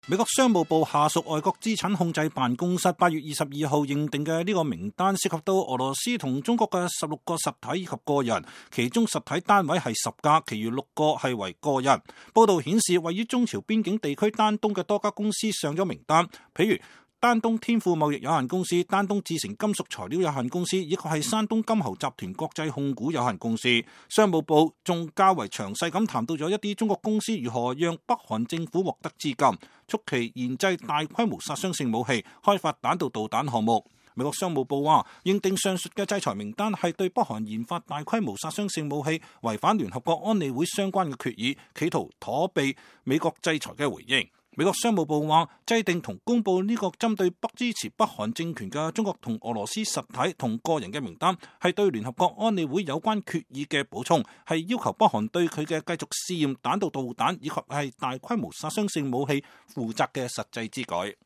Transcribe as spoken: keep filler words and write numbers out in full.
美國商務部下屬外國資產控制辦公室八月二十二號認定嘅呢個名單涉及到俄羅斯同中國嘅十六個實體以及個人，其中實體單位係十家，其餘六個係為個人。報道顯示，位於中朝邊境地區丹東嘅多家公司上咗名單，譬如丹東天賦貿易有限公司、丹東製成金屬材料有限公司，以及係山東金猴集團國際控股有限公司。商務部仲較為詳細咁談到咗一啲中國公司如何讓北韓政府獲得資金，促其研製大規模殺傷性武器，開發彈道導彈項目。美國商務部話，認定上述嘅制裁名單係對北韓研發大規模殺傷性武器違反聯合國安理會相關嘅決議，企圖躲避美國制裁嘅回應。美國商務部話，制定同公佈呢個針對不支持北韓政權嘅中國同俄羅斯實體同個人嘅名單，係對聯合國安理會有關決議嘅補充，係要求北韓對佢嘅繼續試驗彈道導彈以及係大規模殺傷性武器負責嘅實際之舉。